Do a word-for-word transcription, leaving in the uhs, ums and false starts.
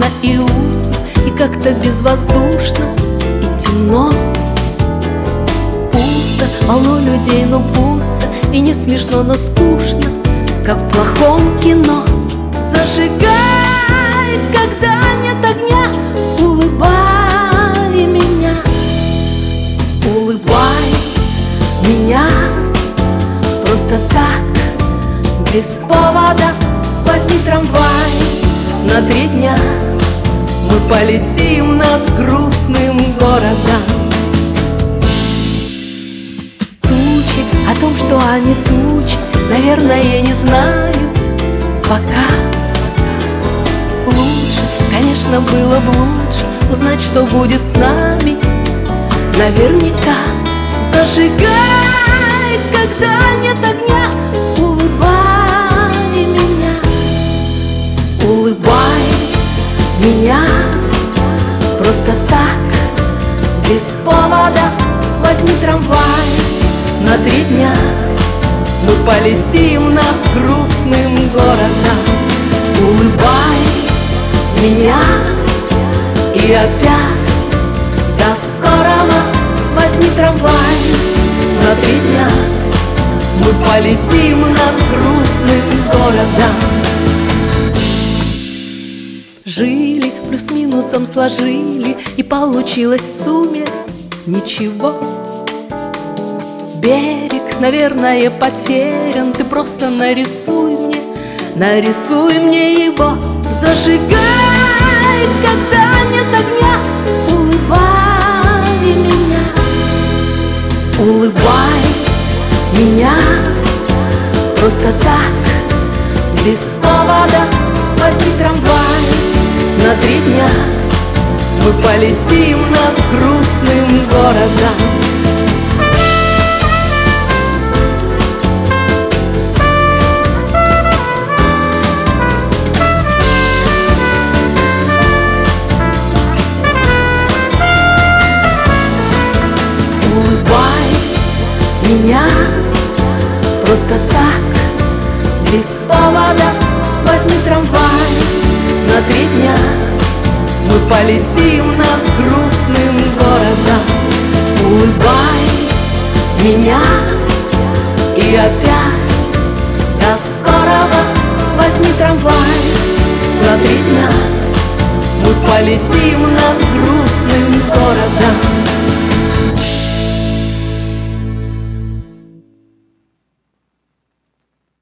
длинно и узко, и как-то безвоздушно, и темно. Пусто, полно людей, но пусто, и не смешно, но скучно, как в плохом кино. Зажигай, когда нет огня, улыбай меня, улыбай меня. Просто так, без повода, возьми трамвай на три дня. Мы полетим над грустным городом. Тучи, о том, что они тучи, наверное, не знают пока. Лучше, конечно, было бы лучше узнать, что будет с нами наверняка. Зажигай, когда нет огня, улыбай меня, улыбай меня. Просто так, без повода, возьми трамвай на три дня. Мы полетим над грустным городом. Улыбай меня. И опять до скорого, возьми трамвай на три дня. Мы полетим над грустным городом. Жили, плюс-минусом сложили, и получилось в сумме ничего. Берег, наверное, потерян, ты просто нарисуй мне, нарисуй мне его. Зажигай, когда нет огня, улыбай меня, улыбай меня. Просто так, без повода, возьми трамвай на три дня. Мы полетим над грустным городом. Улыбай меня. Просто так, без повода, возьми трамвай на три дня. Мы полетим над грустным городом. Улыбай меня. И опять до скорого, возьми трамвай на три дня. Мы полетим над грустным городом.